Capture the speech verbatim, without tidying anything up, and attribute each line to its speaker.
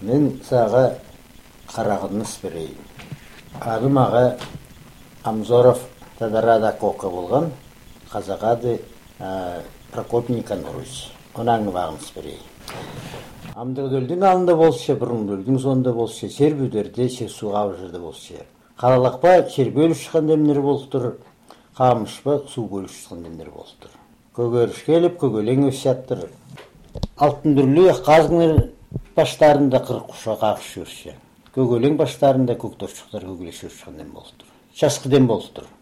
Speaker 1: Мен саға қарағыныз берейін. Абым аға Амзоров тадарада коқа болған, қазағады Прокопий Никонорович. Онаңы бағыныз берейін. Амдығы өлдің алында болшы, бұрын өлдің сонда болшы, жер бөдерде, жер суға жүрді болшы. Қалалақпа жер бөліп шыққан демнер болықтыр, қамышпа су бөліп шыққан демнер болықтыр. Көгеріш келіп, көгелең өсияттыр. Алтын дүрлі қазғыныр баштарында қырық құша қағыш жүрші. Көгелең баштарында көк торшықтар көгелеш жүршіған дем болықтыр. Шасқы дем болықтыр.